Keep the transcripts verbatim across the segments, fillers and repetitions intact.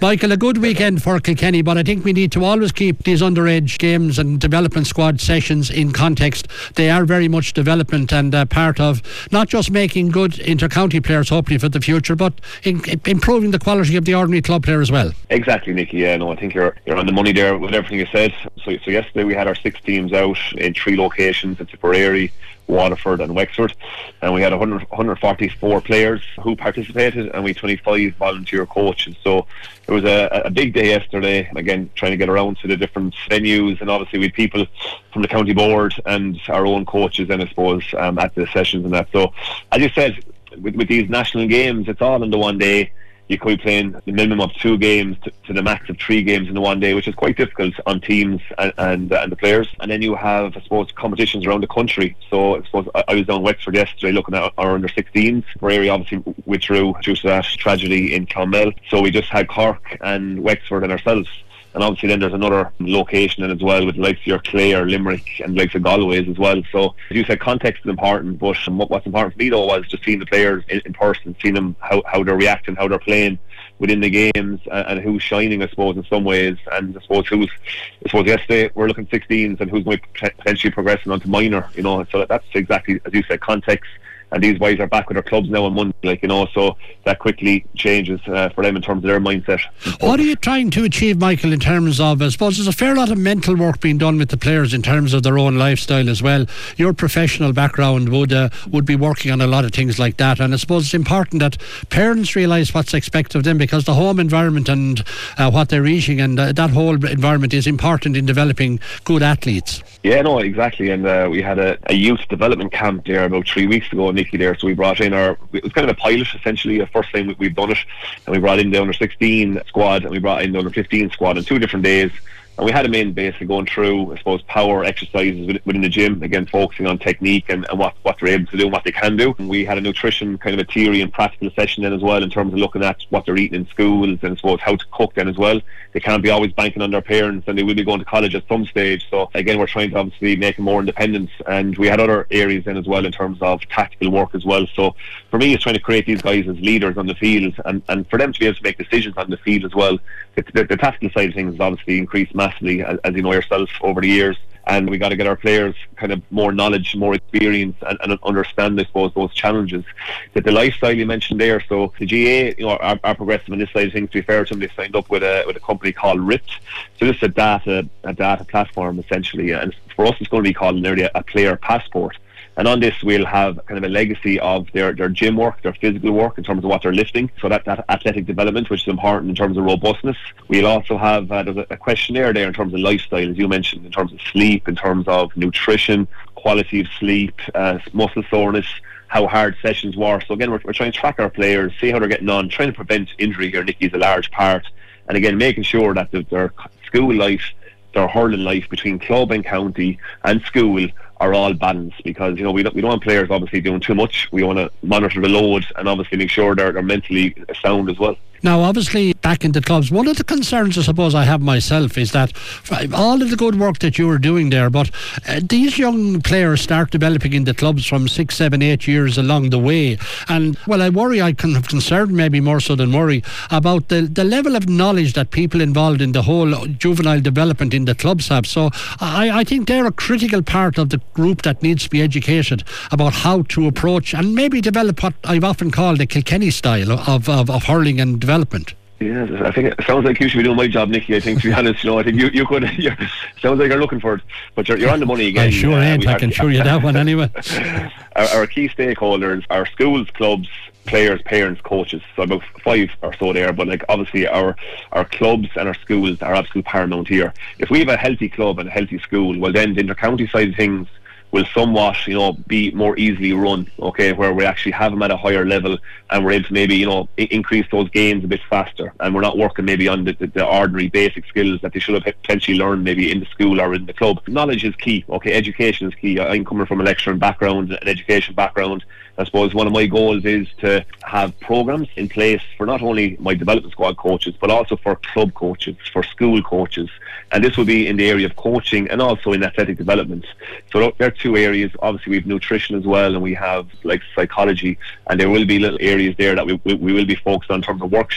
Michael, a good weekend for Kilkenny, but I think we need to always keep these underage games and development squad sessions in context. They are very much development and uh, part of not just making good inter-county players hopefully for the future, but in, in improving the quality of the ordinary club player as well. Exactly, Nicky. Yeah, no, I think you're you're on the money there with everything you said. So, so yesterday we had our six teams out in three locations in Tipperary, Waterford and Wexford, and we had one hundred, one hundred forty-four players who participated, and we had twenty-five volunteer coaches. So it was a, a big day yesterday, again trying to get around to the different venues, and obviously we had people from the county board and our own coaches then I suppose um, at the sessions and that. So as you said, with, with these national games, it's all in the one day. You could be playing the minimum of two games to, to the max of three games in the one day, which is quite difficult on teams and and, uh, and the players. And then you have, I suppose, competitions around the country. So I suppose I, I was down Wexford yesterday looking at our under sixteens. Prairie obviously withdrew due to that tragedy in Clonmel. So we just had Cork and Wexford and ourselves. And obviously then there's another location in as well with the likes of your Clare, Limerick and the likes of Galway's as well. So as you said, context is important, but what's important for me though was just seeing the players in, in person, seeing them how, how they're reacting, how they're playing within the games, and, and who's shining I suppose in some ways, and I suppose who's I suppose yesterday we're looking at sixteens and who's going to potentially progressing onto minor, you know. So that's exactly as you said, context. And these boys are back with their clubs now on Monday, like, you know, so that quickly changes uh, for them in terms of their mindset. What are you trying to achieve, Michael, in terms of, I suppose there's a fair lot of mental work being done with the players in terms of their own lifestyle as well. Your professional background would uh, would be working on a lot of things like that, and I suppose it's important that parents realise what's expected of them, because the home environment and uh, what they're eating and uh, that whole environment is important in developing good athletes. Yeah, no, exactly. And uh, we had a, a youth development camp there about three weeks ago, Nicky, there. So we brought in our, it was kind of a pilot essentially, the first time we, we've done it. And we brought in the under sixteen squad and we brought in the under fifteen squad on two different days. And we had them in basically going through, I suppose, power exercises within the gym, again focusing on technique and, and what, what they're able to do and what they can do. And we had a nutrition kind of a theory and practical session then as well, in terms of looking at what they're eating in schools and I suppose how to cook then as well. They can't be always banking on their parents, and they will be going to college at some stage. So again, we're trying to obviously make them more independent, and we had other areas then as well in terms of tactical work as well. So for me, it's trying to create these guys as leaders on the field, and, and for them to be able to make decisions on the field as well. The, the, the tactical side of things has obviously increased massively, as, as you know yourself, over the years. And we got to get our players kind of more knowledge, more experience, and, and understand, I suppose, those challenges. That the lifestyle you mentioned there, so the G A, you know, are, are progressive on this side of things. To be fair to them, they signed up with a with a company called RIPT. So this is a data a data platform essentially, and for us, it's going to be called nearly a, a player passport. And on this, we'll have kind of a legacy of their, their gym work, their physical work in terms of what they're lifting. So that, that athletic development, which is important in terms of robustness. We'll also have uh, there's a, a questionnaire there in terms of lifestyle, as you mentioned, in terms of sleep, in terms of nutrition, quality of sleep, uh, muscle soreness, how hard sessions were. So again, we're, we're trying to track our players, see how they're getting on, trying to prevent injury here, Nicky, is a large part. And again, making sure that the, their school life, their hurling life between club and county and school are all balanced, because you know we don't we don't want players obviously doing too much. We want to monitor the load and obviously make sure they're, they're mentally sound as well. Now, obviously, back in the clubs, one of the concerns I suppose I have myself is that all of the good work that you were doing there, but uh, these young players start developing in the clubs from six, seven, eight years along the way. And, well, I worry, I can have concern maybe more so than worry about the, the level of knowledge that people involved in the whole juvenile development in the clubs have. So I, I think they're a critical part of the group that needs to be educated about how to approach and maybe develop what I've often called the Kilkenny style of, of, of hurling and development. Yeah, I think it sounds like you should be doing my job, Nicky. I think, to be honest, you know, I think you, you could. You're, sounds like you're looking for it, but you're, you're on the money again. I sure uh, ain't. I can show you that one anyway. our, our key stakeholders are schools, clubs, players, parents, coaches. So about five or so there. But like obviously, our our clubs and our schools are absolute paramount here. If we have a healthy club and a healthy school, well, then the inter-county side of things will somewhat, you know, be more easily run, okay, where we actually have them at a higher level and we're able to maybe, you know, I- increase those gains a bit faster, and we're not working maybe on the, the, the ordinary basic skills that they should have potentially learned maybe in the school or in the club. Knowledge is key, okay, education is key. I'm coming from a lecturing background, an education background. I suppose one of my goals is to have programs in place for not only my development squad coaches, but also for club coaches, for school coaches. And this will be in the area of coaching and also in athletic development. So there are two areas. Obviously, we have nutrition as well, and we have like psychology, and there will be little areas there that we, we, we will be focused on in terms of workshops.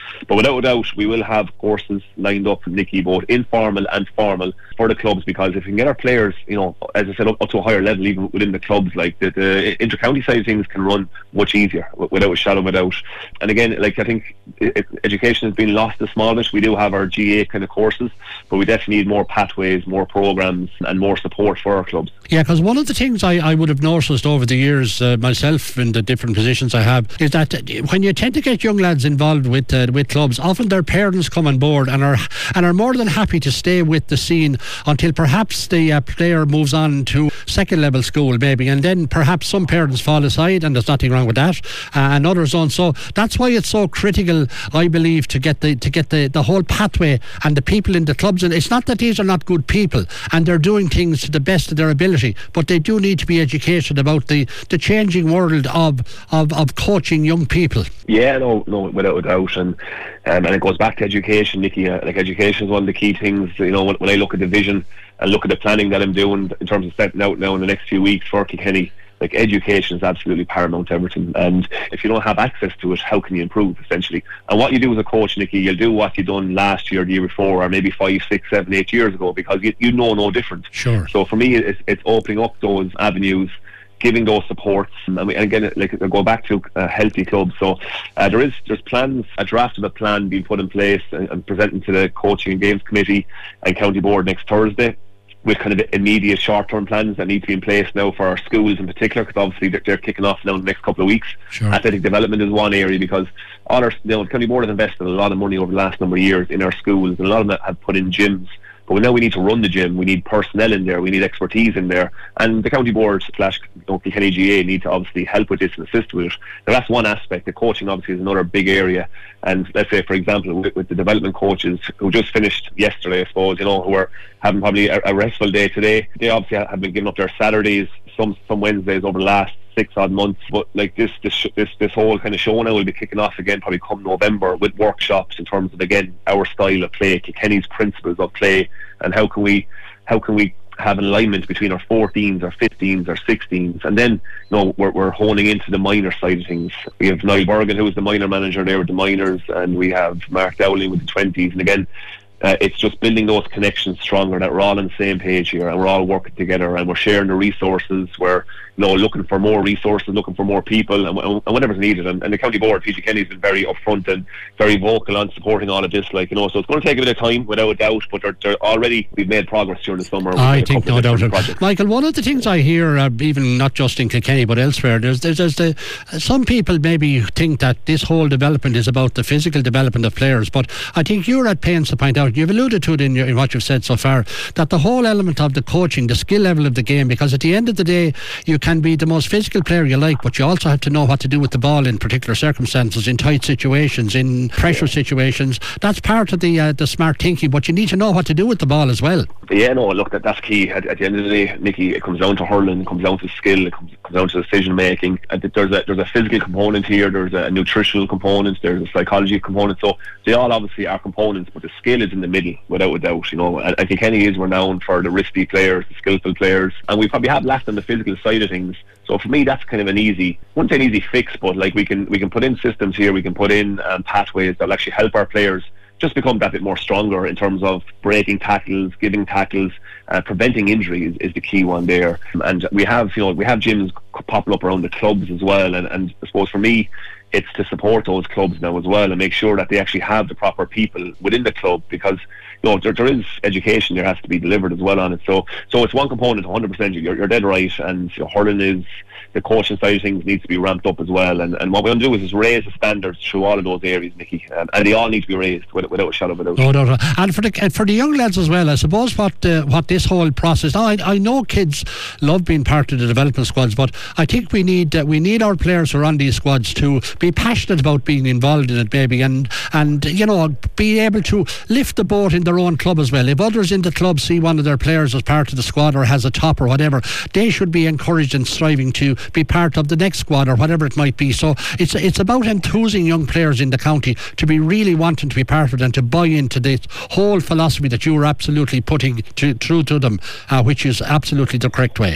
But without a doubt, we will have courses lined up, Nicky, both informal and formal for the clubs, because if we can get our players, you know, as I said, up, up to a higher level, even within the clubs, like the, the inter-county side of things can run much easier, without a shadow of a doubt. And again, like I think it, education has been lost a small bit. We do have our G A kind of courses, but we definitely need more pathways, more programs, and more support for our clubs. Yeah, because one of the things I, I would have noticed over the years uh, myself in the different positions I have is that when you tend to get young lads involved with uh, with clubs, often their parents come on board and are and are more than happy to stay with the scene until perhaps the uh, player moves on to second level school maybe, and then perhaps some parents fall aside, and there's nothing wrong with that, uh, and others don't. So that's why it's so critical, I believe, to get the to get the, the whole pathway and the people in the clubs. And it's not that these are not good people and they're doing things to the best of their ability, but they do need to be educated about the, the changing world of, of, of coaching young people. Yeah, no, no, without a doubt. And um, and it goes back to education, Nicky. Uh, like education is one of the key things. You know, when, when I look at the vision and look at the planning that I'm doing in terms of setting out now in the next few weeks for Kilkenny, like education is absolutely paramount to everything. And if you don't have access to it, how can you improve, essentially? And what you do as a coach, Nicky, you'll do what you done last year, the year before, or maybe five, six, seven, eight years ago, because you, you know no different. Sure. So for me, it's, it's opening up those avenues, giving those supports, and, we, and again, like I go back to a healthy club. So uh, there is there's plans, a draft of a plan being put in place and, and presenting to the coaching and games committee and county board next Thursday, with kind of immediate short-term plans that need to be in place now for our schools in particular, because obviously they're, they're kicking off now in the next couple of weeks. Sure. Athletic development is one area, because all our, you know, the county board has invested a lot of money over the last number of years in our schools, and a lot of them have put in gyms. But now we need to run the gym, we need personnel in there, we need expertise in there, and the county board slash Kilkenny G A need to obviously help with this and assist with it. Now that's one aspect. The coaching obviously is another big area, and let's say for example with, with the development coaches who just finished yesterday, I suppose, you know, who are having probably a, a restful day today, they obviously have been giving up their Saturdays, some some Wednesdays over the last six odd months. But like this this this this whole kind of show now will be kicking off again probably come November, with workshops in terms of again our style of play, Kilkenny's principles of play, and how can we how can we have an alignment between our fourteens, our fifteens, our sixteens, and then you know we're, we're honing into the minor side of things. We have Niall Bergen, who is the minor manager there with the minors, and we have Mark Dowling with the twenties, and again Uh, it's just building those connections stronger, that we're all on the same page here and we're all working together and we're sharing the resources. We're you know, looking for more resources, looking for more people, and, and whatever's needed. And, and the county board, P G Kenny, has been very upfront and very vocal on supporting all of this. Like you know, so it's going to take a bit of time, without a doubt. But they're, they're already we've made progress during the summer. I think no doubt. Michael, one of the things I hear, uh, even not just in Kilkenny but elsewhere, there's there's, there's the uh, some people maybe think that this whole development is about the physical development of players. But I think you're at pains to point out, you've alluded to it in, your, in what you've said so far, that the whole element of the coaching, the skill level of the game, because at the end of the day, you can be the most physical player you like, but you also have to know what to do with the ball in particular circumstances, in tight situations, in pressure situations. That's part of the uh, the smart thinking, but you need to know what to do with the ball as well. Yeah, no, look, that, that's key. At, at the end of the day, Nicky, it comes down to hurling, it comes down to skill, it comes, comes down to decision making. And there's a there's a physical component here, there's a nutritional component, there's a psychology component. So they all obviously are components, but the skill is in the middle, without a doubt. You know, and I think Kenny is renowned for the risky players, the skillful players, and we probably have less on the physical side of things. So for me, that's kind of an easy, I wouldn't say an easy fix, but like we can we can put in systems here, we can put in um, pathways that will actually help our players just become that bit more stronger in terms of breaking tackles, giving tackles, uh, preventing injury is, is the key one there. And we have, you know, we have gyms popping up around the clubs as well. And, and I suppose for me, it's to support those clubs now as well and make sure that they actually have the proper people within the club, because you know there, there is education there has to be delivered as well on it. So so it's one component, one hundred percent. You're, you're dead right. And you know, hurling is, the coaching side of things needs to be ramped up as well. And, and what we're going to do is, is raise the standards through all of those areas, Nicky. Um, and they all need to be raised without, without a shadow of a doubt. No, no, no. And for the and for the young lads as well, I suppose what uh, what this whole process. Now, I, I know kids love being part of the development squads, but I think we need uh, we need our players who are on these squads to be passionate about being involved in it, maybe, and and you know be able to lift the boat in their own club as well. If others in the club see one of their players as part of the squad or has a top or whatever, they should be encouraged and striving to be part of the next squad or whatever it might be. So it's it's about enthusing young players in the county to be really wanting to be part of it and to buy into this whole philosophy that you are absolutely putting to, through to them, uh, which is absolutely the correct way.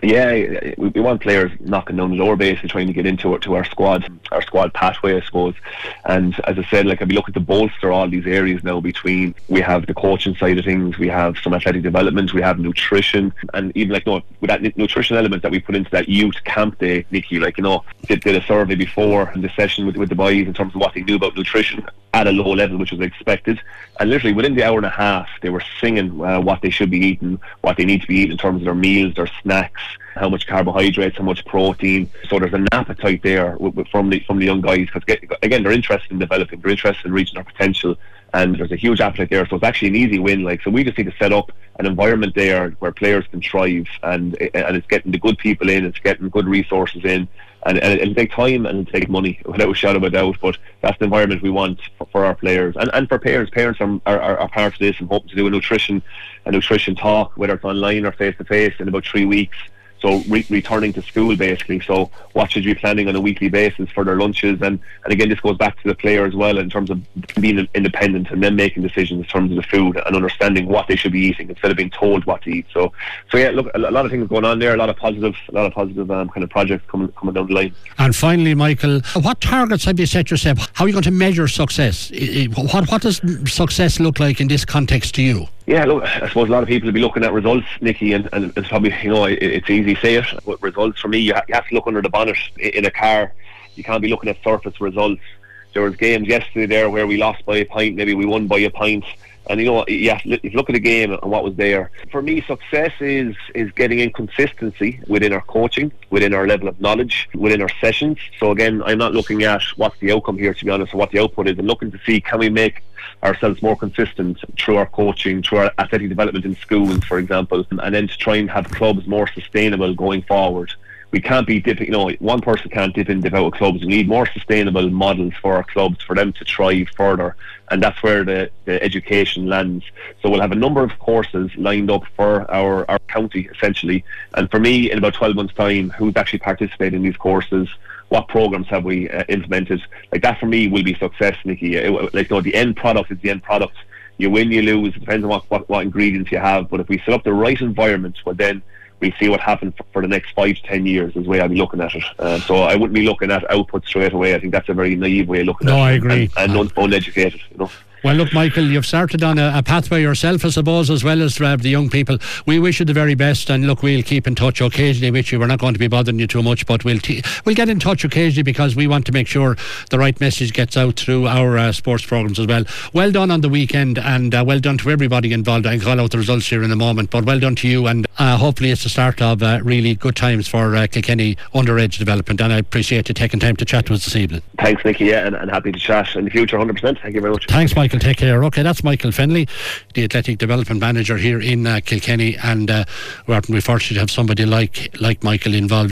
Yeah, we, we want players knocking down the door, basically trying to get into it, to our squad, our squad pathway, I suppose. And as I said, like I'd be looking to bolster all these areas now. Between we have the coaching side of things, we have some athletic development, we have nutrition, and even like no, with that nutrition element that we put into that youth camp day, Nicky, like you know, did, did a survey before in the session with with the boys in terms of what they knew about nutrition at a low level, which was expected. And literally within the hour and a half, they were singing uh, what they should be eating, what they need to be eating in terms of their meals, their snacks, how much carbohydrates, how much protein. So there's an appetite there w- w- from the from the young guys, because again, they're interested in developing, they're interested in reaching their potential, and there's a huge appetite there. So it's actually an easy win. Like, so we just need to set up an environment there where players can thrive, and and it's getting the good people in, it's getting good resources in. And, and it'll take time and it'll take money, without a shadow of a doubt, but that's the environment we want for, for our players and, and for parents. Parents are, are, are part of this, and hoping to do a nutrition a nutrition talk, whether it's online or face to face, in about three weeks. So re- returning to school, basically. So what should you be planning on a weekly basis for their lunches? And, and again, this goes back to the player as well, in terms of being independent and then making decisions in terms of the food and understanding what they should be eating instead of being told what to eat. So, so yeah, look, a lot of things going on there, a lot of positive, a lot of positive um, kind of projects coming coming down the line. And finally, Michael, what targets have you set yourself? How are you going to measure success? What what does success look like in this context to you? Yeah, look, I suppose a lot of people will be looking at results, Nicky, and, and it's probably, you know, it, it's easy to say it, but results for me, you, ha- you have to look under the bonnet in a car. You can't be looking at surface results. There was games yesterday there where we lost by a pint, maybe we won by a pint, and you know, you have to look at the game and what was there. For me, success is is getting in consistency within our coaching, within our level of knowledge, within our sessions. So again, I'm not looking at what's the outcome here, to be honest, or what the output is. I'm looking to see, can we make ourselves more consistent through our coaching, through our athletic development in schools, for example, and then to try and have clubs more sustainable going forward. We can't be dipping, you know, one person can't dip in, dip out of clubs. We need more sustainable models for our clubs, for them to thrive further, and that's where the, the education lands. So we'll have a number of courses lined up for our, our county, essentially, and for me, in about twelve months' time, who's actually participating in these courses, what programs have we uh, implemented? Like that for me will be success, Nicky. It, like, you know, the end product is the end product. You win, you lose, it depends on what, what, what ingredients you have, but if we set up the right environment, well then we see what happens for, for the next five to ten years is the way I'd be looking at it. Uh, so I wouldn't be looking at output straight away. I think that's a very naive way of looking no, at it. No, I agree. And, and un- uneducated, you know. Well, look, Michael, you've started on a, a pathway yourself, I suppose, as well as uh, the young people. We wish you the very best, and look, we'll keep in touch occasionally with you. We're not going to be bothering you too much, but we'll t- we'll get in touch occasionally, because we want to make sure the right message gets out through our uh, sports programmes as well. Well done on the weekend, and uh, well done to everybody involved. I'll call out the results here in a moment, but well done to you, and uh, hopefully it's the start of uh, really good times for uh, Kilkenny underage development, and I appreciate you taking time to chat to us this evening. Thanks, Nicky, yeah, and, and happy to chat in the future, one hundred percent. Thank you very much. Thanks, Michael. Take care. Okay, that's Michael Fennelly, the Athletic Development Manager here in uh, Kilkenny, and uh, we're fortunate to have somebody like like Michael involved